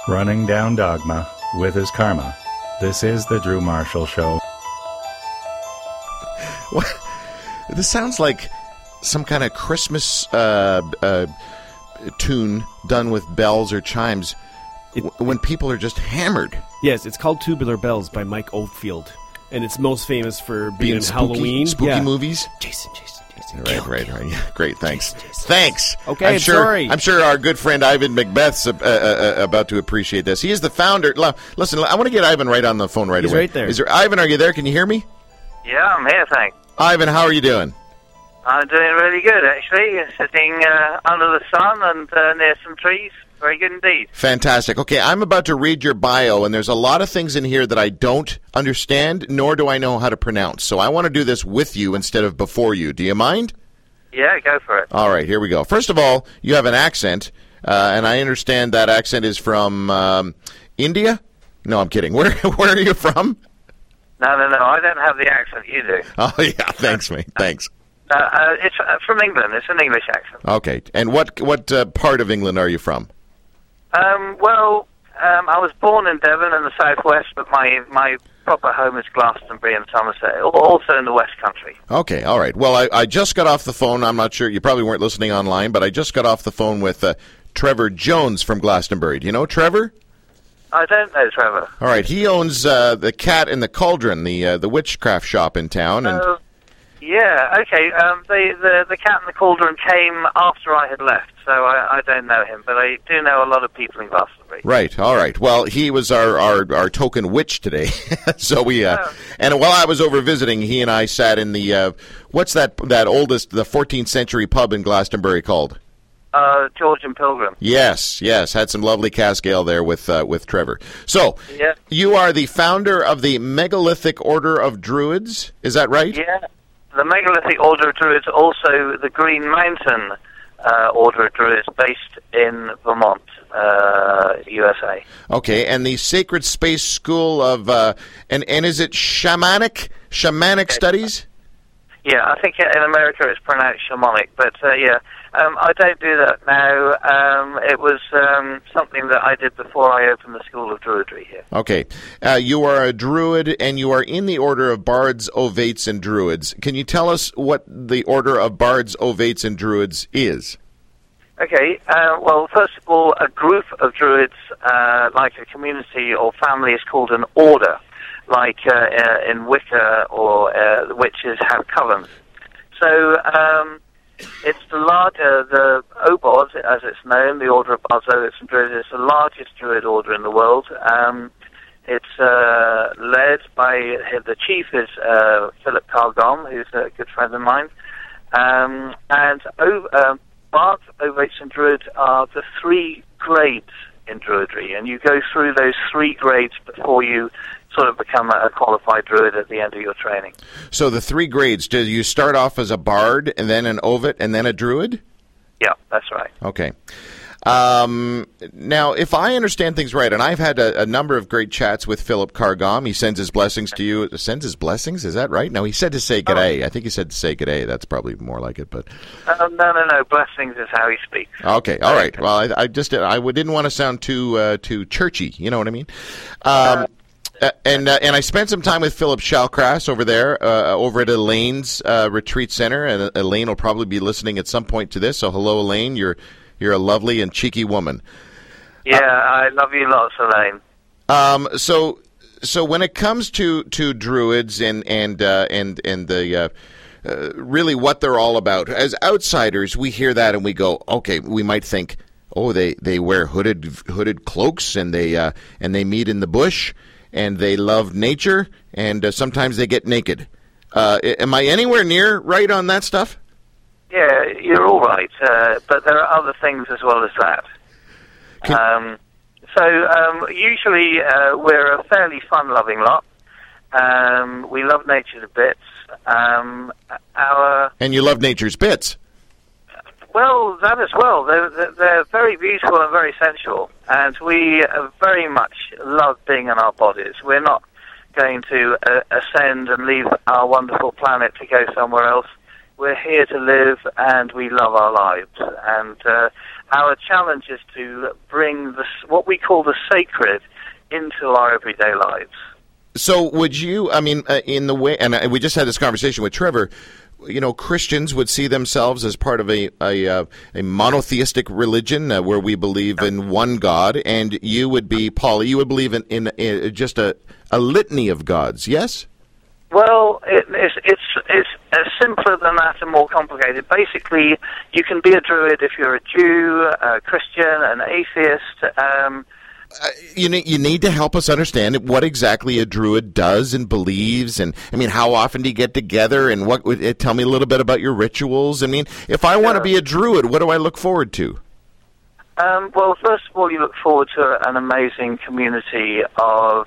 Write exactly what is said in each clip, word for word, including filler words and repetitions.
Running down dogma with his karma. This is the Drew Marshall Show. What? This sounds like some kind of Christmas uh, uh, tune done with bells or chimes it, when people are just hammered. Yes, it's called Tubular Bells by Mike Oldfield, and it's most famous for being, being in spooky, Halloween. Spooky yeah. movies? Jason, Jason, Jason. Right, kill, right, kill. right. Yeah, great, thanks. Jason, Jason. Thanks. Okay, I'm I'm sure, sorry. I'm sure our good friend Ivan Macbeth's uh, uh, uh, about to appreciate this. He is the founder. Listen, I want to get Ivan right on the phone right He's away. He's right there. Is there. Ivan, are you there? Can you hear me? Yeah, I'm here, thanks. Ivan, how are you doing? I'm doing really good, actually. Sitting uh, under the sun and uh, near some trees. Very good indeed. Fantastic. Okay, I'm about to read your bio, and there's a lot of things in here that I don't understand, nor do I know how to pronounce. So I want to do this with you instead of before you. Do you mind? Yeah, go for it. All right, here we go. First of all, you have an accent, uh, and I understand that accent is from um, India? No, I'm kidding. Where where are you from? No, no, no. I don't have the accent you do. Oh, yeah. Thanks, mate. Thanks. Uh, uh, it's uh, from England. It's an English accent. Okay. And what what uh, part of England are you from? Um, well, um, I was born in Devon in the southwest, but my my proper home is Glastonbury and Somerset, also in the West Country. Okay. All right. Well, I, I just got off the phone. I'm not sure. You probably weren't listening online, but I just got off the phone with uh, Trevor Jones from Glastonbury. Do you know Trevor? I don't know, Trevor. All right, he owns uh, the Cat in the Cauldron, the uh, the witchcraft shop in town. And uh, yeah, okay. Um, the, the the Cat in the Cauldron came after I had left, so I, I don't know him, but I do know a lot of people in Glastonbury. Right. All right. Well, he was our our, our token witch today, so we uh, oh. and while I was over visiting, he and I sat in the uh, what's that that oldest the fourteenth century pub in Glastonbury called? Uh, Georgian Pilgrim. Yes, yes, had some lovely cask ale there with uh, with Trevor. So, yeah. You are the founder of the Megalithic Order of Druids, is that right? Yeah, the Megalithic Order of Druids, also the Green Mountain uh, Order of Druids, based in Vermont, uh, U S A. Okay, and the Sacred Space School of, uh, and and is it shamanic shamanic okay. studies? Yeah, I think in America it's pronounced shamanic, but uh, yeah. Um, I don't do that now. Um, it was um, something that I did before I opened the School of Druidry here. Okay. Uh, you are a druid, and you are in the Order of Bards, Ovates, and Druids. Can you tell us what the Order of Bards, Ovates, and Druids is? Okay. Uh, well, first of all, a group of druids, uh, like a community or family, is called an order, like uh, uh, in Wicca, or uh, the witches have covens. So... Um, It's the larger, the O B O D, as it's known, the Order of Bards, Ovates, and Druids, is the largest druid order in the world. Um, it's uh, led by, the chief is uh, Philip Carr-Gomm, who's a good friend of mine. Um, and o- uh, Bards, Ovates, and Druids are the three grades in Druidry, and you go through those three grades before you sort of become a qualified druid at the end of your training. So the three grades, do you start off as a bard, and then an ovate, and then a druid? Yeah, that's right. Okay. Um, now, if I understand things right, and I've had a, a number of great chats with Philip Carr-Gomm, he sends his blessings to you. Sends his blessings? Is that right? No, he said to say g'day. Oh. I think he said to say g'day. That's probably more like it, but... Uh, no, no, no. Blessings is how he speaks. Okay, all right. Well, I, I just I didn't want to sound too uh, too churchy. You know what I mean? Um, uh, and uh, and I spent some time with Philip Shallcrass over there, uh, over at Elaine's uh, retreat center, and Elaine will probably be listening at some point to this. So, hello, Elaine. You're you're a lovely and cheeky woman. Yeah, uh, I love you lots, Elaine. Um, so so when it comes to, to druids and and uh, and and the uh, uh, really what they're all about, as outsiders, we hear that and we go, okay, we might think, oh, they, they wear hooded hooded cloaks and they uh, and they meet in the bush. And they love nature, and uh, sometimes they get naked. Uh, am I anywhere near right on that stuff? Yeah, you're all right, uh, but there are other things as well as that. Can... Um, so um, usually uh, we're a fairly fun-loving lot. Um, we love nature to bits. Um, our and you love nature's bits. Well, that as well. They're, they're very beautiful and very sensual, and we very much love being in our bodies. We're not going to uh, ascend and leave our wonderful planet to go somewhere else. We're here to live, and we love our lives. And uh, our challenge is to bring this, what we call the sacred into our everyday lives. So would you, I mean, uh, in the way, and uh, we just had this conversation with Trevor, you know, Christians would see themselves as part of a a, uh, a monotheistic religion uh, where we believe in one God, and you would be, Paul, you would believe in, in, in just a, a litany of gods, yes? Well, it, it's, it's, it's uh, simpler than that and more complicated. Basically, you can be a Druid if you're a Jew, a Christian, an atheist. Um, uh, you, need, you need to help us understand what exactly a Druid does and believes, and, I mean, how often do you get together, and what? Uh, tell me a little bit about your rituals. I mean, if I want to be a Druid, what do I look forward to? Um, well, first of all, you look forward to an amazing community of...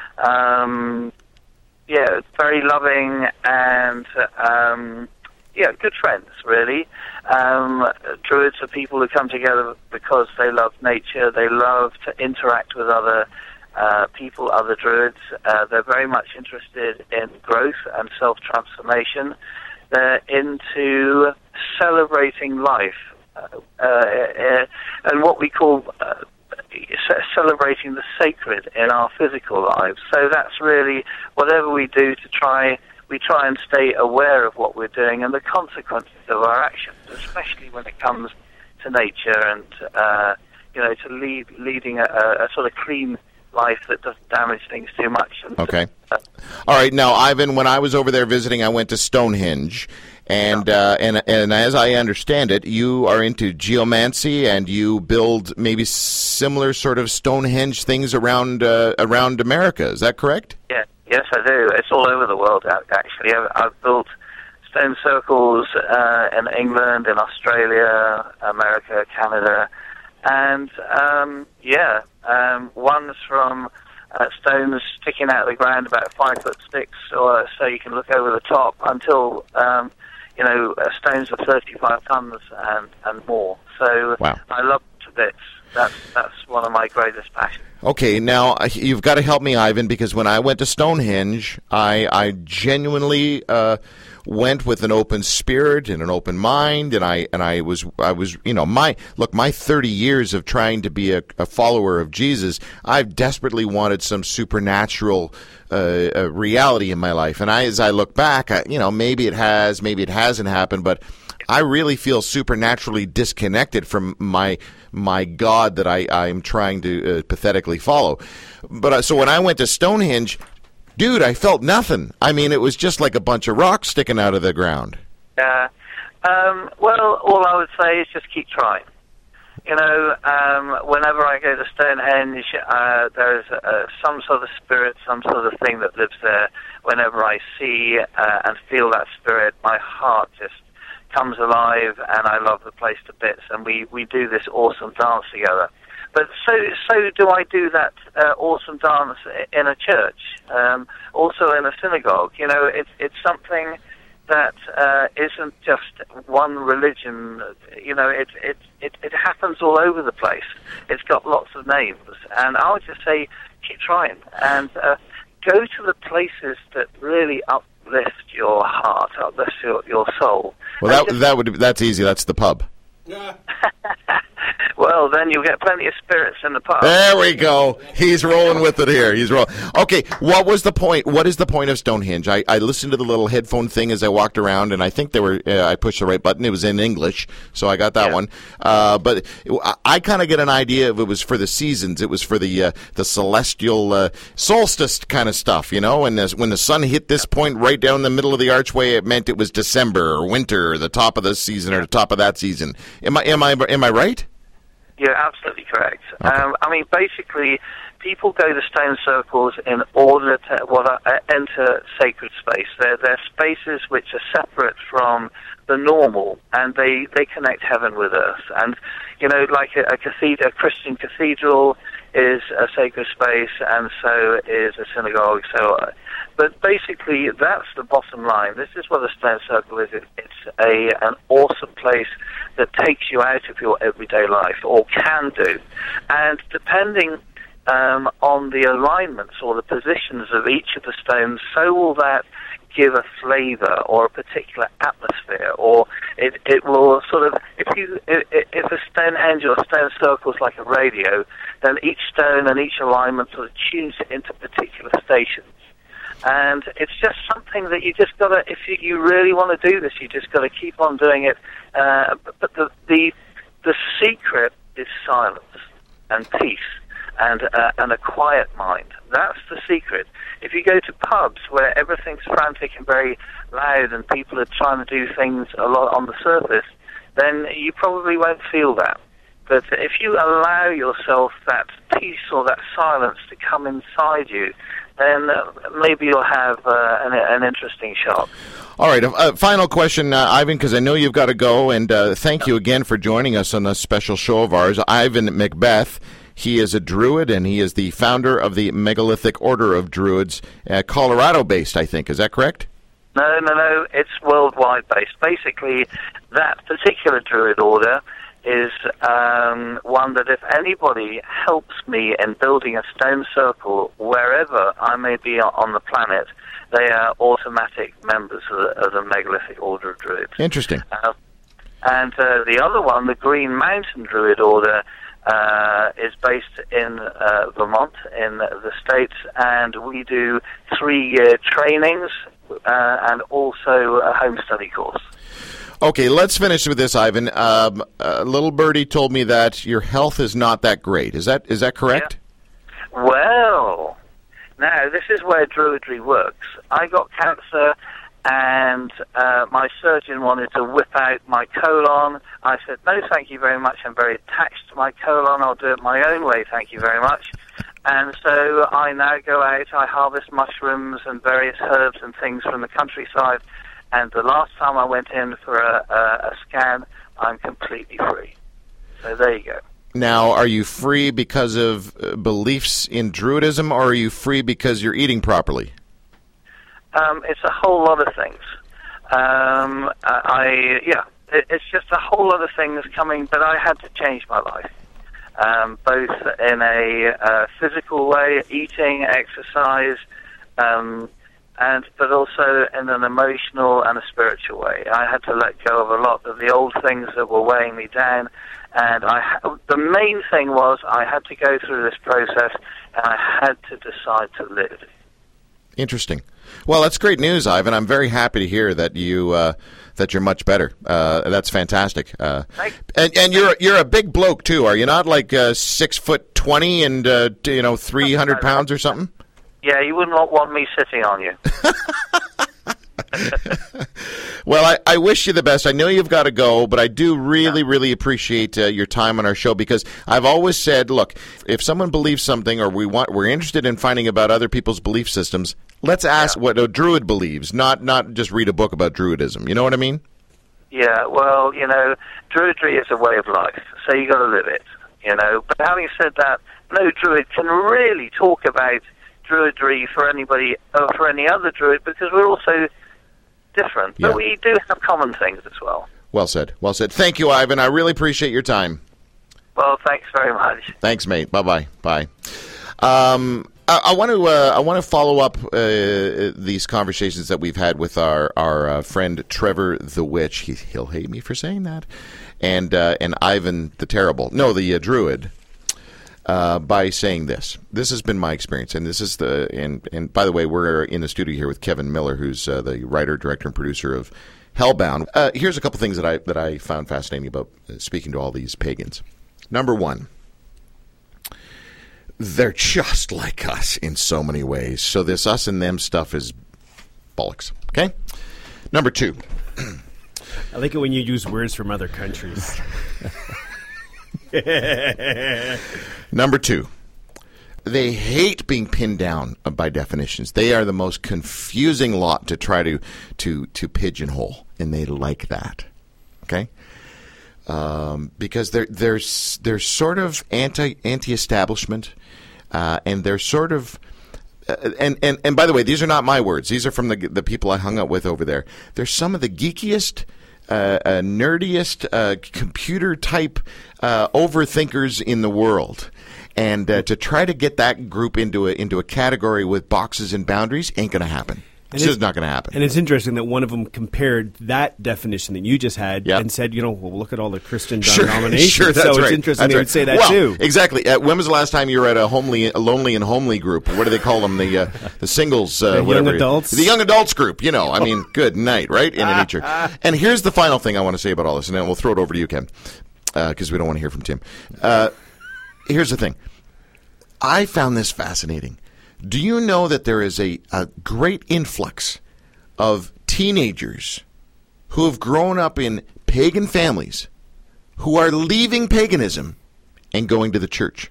Um, Yeah, very loving and, um, yeah, good friends, really. Um, Druids are people who come together because they love nature, they love to interact with other uh, people, other Druids. Uh, they're very much interested in growth and self-transformation. They're into celebrating life uh, uh, and what we call... Uh, celebrating the sacred in our physical lives. So that's really whatever we do to try, we try and stay aware of what we're doing and the consequences of our actions, especially when it comes to nature and, uh, you know, to lead, leading a, a sort of clean life that doesn't damage things too much. And, okay. Uh, All right. Now, Ivan, when I was over there visiting, I went to Stonehenge. And, uh, and and as I understand it, you are into geomancy, and you build maybe similar sort of Stonehenge things around uh, around America. Is that correct? Yeah, yes, I do. It's all over the world, actually. I've, I've built stone circles uh, in England, in Australia, America, Canada, and um, yeah, um, one's from uh, stones sticking out of the ground about five foot sticks, or so you can look over the top, until um, you know, uh, stones of thirty-five tons and, and more. So wow. I love to bits. That's, that's one of my greatest passions. Okay, now you've got to help me, Ivan, because when I went to Stonehenge, I, I genuinely uh, went with an open spirit and an open mind, and I and I was I was you know my look my thirty years of trying to be a, a follower of Jesus, I've desperately wanted some supernatural uh, uh, reality in my life, and I as I look back, I, you know maybe it has, maybe it hasn't happened, but I really feel supernaturally disconnected from my my God that I I'm trying to uh, pathetically follow. But uh, so when I went to Stonehenge, dude, I felt nothing. I mean, it was just like a bunch of rocks sticking out of the ground. Yeah. Um, well, all I would say is just keep trying. You know, um, whenever I go to Stonehenge, uh, there's uh, some sort of spirit, some sort of thing that lives there. Whenever I see uh, and feel that spirit, my heart just comes alive, and I love the place to bits. And we, we do this awesome dance together. But so so do I do that uh, awesome dance in a church, um, also in a synagogue. You know, it's it's something that uh, isn't just one religion. You know, it, it it it happens all over the place. It's got lots of names, and I would just say keep trying and uh, go to the places that really uplift your heart, uplift your, your soul. Well, that just, that would that's easy. That's the pub. Well, then you'll get plenty of spirits in the pub. There we go. He's rolling with it here. He's rolling. Okay, what was the point? What is the point of Stonehenge? I, I listened to the little headphone thing as I walked around, and I think they were. Uh, I pushed the right button. It was in English, so I got that yeah. one. Uh, but it, I, I kind of get an idea of it was for the seasons. It was for the uh, the celestial uh, solstice kind of stuff, you know. And when the sun hit this point right down the middle of the archway, it meant it was December or winter, or the top of this season or the top of that season. Am I am I am I right? You're absolutely correct. Okay. Um, I mean, basically, people go to stone circles in order to well, uh, enter sacred space. They're, they're spaces which are separate from the normal, and they, they connect heaven with earth. And, you know, like a, a cathedral, a Christian cathedral is a sacred space, and so is a synagogue. So, uh, but basically, that's the bottom line. This is what a stone circle is. It's a an awesome place that takes you out of your everyday life, or can do. And depending um, on the alignments or the positions of each of the stones, so will that give a flavor or a particular atmosphere, or it, it will sort of, if you if, if a Stonehenge or a stone circle is like a radio, then each stone and each alignment sort of tunes it into particular stations. And it's just something that you just got to, if you, you really want to do this, you just got to keep on doing it. Uh, but the, the the secret is silence and peace and uh, and a quiet mind. That's the secret. If you go to pubs where everything's frantic and very loud and people are trying to do things a lot on the surface, then you probably won't feel that. But if you allow yourself that peace or that silence to come inside you, then uh, maybe you'll have uh, an, an interesting shot. All right, a, a final question, uh, Ivan, because I know you've got to go, and uh, thank you again for joining us on this special show of ours. Ivan Macbeth, he is a Druid, and he is the founder of the Megalithic Order of Druids, uh, Colorado-based, I think. Is that correct? No, no, no, it's worldwide-based. Basically, that particular Druid order is um, one that if anybody helps me in building a stone circle wherever I may be on the planet, they are automatic members of the, of the Megalithic Order of Druids. Interesting. Uh, and uh, the other one, the Green Mountain Druid Order, uh, is based in uh, Vermont in the States, and we do three-year trainings uh, and also a home study course. Okay, let's finish with this, Ivan. Um, uh, little birdie told me that your health is not that great. Is that is that correct? Yeah. Well, now this is where Druidry works. I got cancer, and uh, my surgeon wanted to whip out my colon. I said, no, thank you very much. I'm very attached to my colon. I'll do it my own way, thank you very much. And so I now go out, I harvest mushrooms and various herbs and things from the countryside. And the last time I went in for a, a, a scan, I'm completely free. So there you go. Now, are you free because of uh, beliefs in Druidism, or are you free because you're eating properly? Um, it's a whole lot of things. Um, I yeah, it, it's just a whole lot of things coming, but I had to change my life, um, both in a uh, physical way, eating, exercise, um, and but also in an emotional and a spiritual way. I had to let go of a lot of the old things that were weighing me down, and I ha- the main thing was I had to go through this process, and I had to decide to live. Interesting. Well, that's great news, Ivan. I'm very happy to hear that you uh, that you're much better. Uh, that's fantastic. Uh, and and you're you're a big bloke too, are you not? Like uh, six foot twenty and uh, you know three hundred pounds or something. Yeah, you wouldn't want me sitting on you. Well, I, I wish you the best. I know you've got to go, but I do really, yeah. really appreciate uh, your time on our show, because I've always said, look, if someone believes something, or we want, we're interested in finding about other people's belief systems, let's ask yeah. what a Druid believes, not not just read a book about Druidism. You know what I mean? Yeah, well, you know, Druidry is a way of life, so you got to live it, you know. But having said that, no Druid can really talk about Druidry for anybody or for any other Druid, because we're also different, but yeah. we do have common things as well. Well said. Well said. Thank you, Ivan. I really appreciate your time. Well, thanks very much. Thanks, mate. Bye-bye. Bye. Um, I, I want to uh, I want to follow up uh, these conversations that we've had with our our uh, friend Trevor the Witch. He, he'll hate me for saying that, and uh, and Ivan the Terrible. No, the uh, Druid. Uh, by saying this. This has been my experience, and this is the and and by the way, we're in the studio here with Kevin Miller, who's uh, the writer, director, and producer of Hellbound. Uh, here's a couple things that I that I found fascinating about speaking to all these pagans. Number one, they're just like us in so many ways. So this us and them stuff is bollocks. Okay. Number two, I like it when you use words from other countries. Number two, they hate being pinned down by definitions. They are the most confusing lot to try to to, to pigeonhole, and they like that. Okay, um, because they're they're they're sort of anti anti-establishment, uh, and they're sort of. Uh, and, and and by the way, these are not my words. These are from the the people I hung out with over there. They're some of the geekiest, Uh, uh, nerdiest uh, computer type uh, overthinkers in the world, and uh, to try to get that group into a into a category with boxes and boundaries ain't going to happen. It's just not going to happen. And it's interesting that one of them compared that definition that you just had Yep. and said, you know, well, look at all the Christian Sure, denominations. sure, that's so it's right. interesting That's they right. would say that well, too. Exactly. Uh, when was the last time you were at a homely, a lonely and homely group? What do they call them? The uh, the singles, uh, The young whatever. adults? The young adults group. You know, I mean, good night, right? In a nature. And here's the final thing I want to say about all this, and then we'll throw it over to you, Ken, because uh, we don't want to hear from Tim. Uh, here's the thing. I found this fascinating. Do you know that there is a, a great influx of teenagers who have grown up in pagan families who are leaving paganism and going to the church?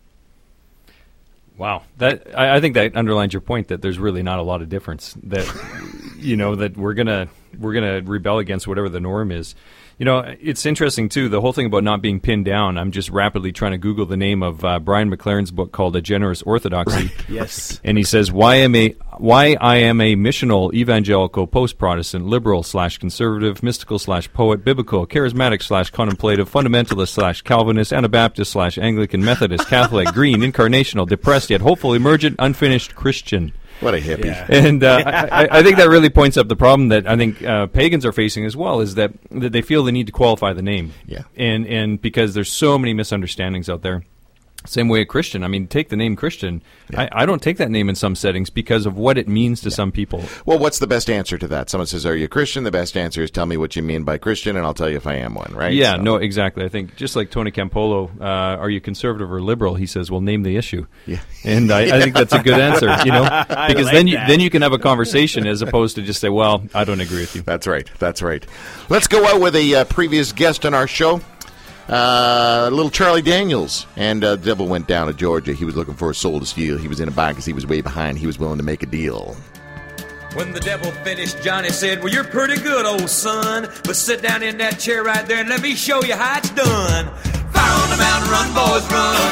Wow, that I, I think that underlines your point that there's really not a lot of difference. That you know that we're gonna we're gonna rebel against whatever the norm is. You know, it's interesting too. The whole thing about not being pinned down. I'm just rapidly trying to Google the name of uh, Brian McLaren's book called A Generous Orthodoxy. Yes. And he says, why am a why I am a missional, evangelical, post-Protestant, liberal slash conservative, mystical slash poet, biblical, charismatic slash contemplative, fundamentalist slash Calvinist, Anabaptist slash Anglican, Methodist, Catholic, green, incarnational, depressed yet hopeful, emergent, unfinished Christian. What a hippie. Yeah. And uh, I, I think that really points up the problem that I think uh, pagans are facing as well, is that, that they feel the need to qualify the name. Yeah. And and because there's so many misunderstandings out there. Same way a Christian. I mean, take the name Christian. Yeah. I, I don't take that name in some settings because of what it means to Yeah. some people. Well, what's the best answer to that? Someone says, are you a Christian? The best answer is tell me what you mean by Christian, and I'll tell you if I am one, right? Yeah, So- no, exactly. I think just like Tony Campolo, uh, are you conservative or liberal? He says, well, name the issue. Yeah. And I, I think that's a good answer, you know, because like then you that. then you can have a conversation as opposed to just say, well, I don't agree with you. That's right. That's right. Let's go out with a uh, previous guest on our show. Uh, little Charlie Daniels, and uh, the devil went down to Georgia. He was looking for a soul to steal. He was in a bind because he was way behind. He was willing to make a deal. When the devil finished, Johnny said, well, you're pretty good, old son, but sit down in that chair right there and let me show you how it's done. Fire on the mountain, run, boys,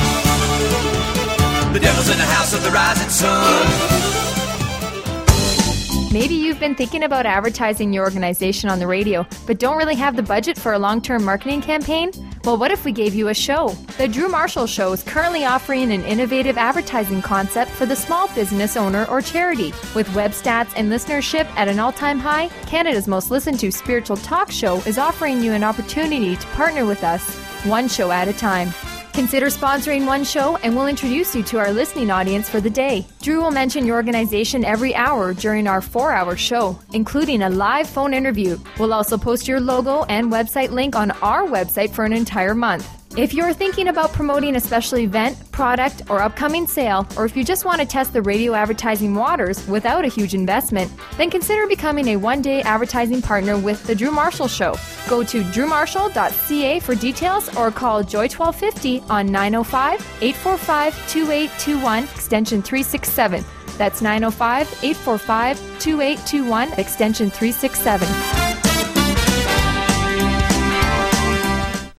run. The devil's in the house of the rising sun. Maybe you've been thinking about advertising your organization on the radio, but don't really have the budget for a long-term marketing campaign? Well, what if we gave you a show? The Drew Marshall Show is currently offering an innovative advertising concept for the small business owner or charity. With web stats and listenership at an all-time high, Canada's most listened to spiritual talk show is offering you an opportunity to partner with us, one show at a time. Consider sponsoring one show and we'll introduce you to our listening audience for the day. Drew will mention your organization every hour during our four-hour show, including a live phone interview. We'll also post your logo and website link on our website for an entire month. If you're thinking about promoting a special event, product, or upcoming sale, or if you just want to test the radio advertising waters without a huge investment, then consider becoming a one-day advertising partner with The Drew Marshall Show. Go to drew marshall dot c a for details or call Joy twelve fifty on nine oh five, eight four five, two eight two one, extension three six seven. That's nine oh five, eight four five, two eight two one, extension three six seven.